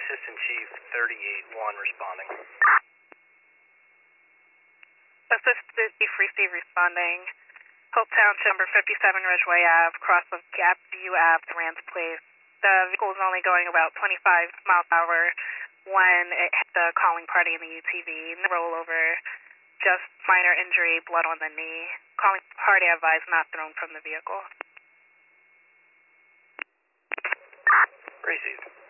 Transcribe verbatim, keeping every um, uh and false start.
Assistant Chief thirty-eight one responding. Assistant Chief Reeve responding. Hope Township, number fifty-seven Ridgeway Ave, cross of Gap View Ave, Rand's Place. The vehicle is only going about twenty-five miles per hour when it hit the calling party in the U T V. No rollover, just minor injury, blood on the knee. Calling party advised not thrown from the vehicle. Received.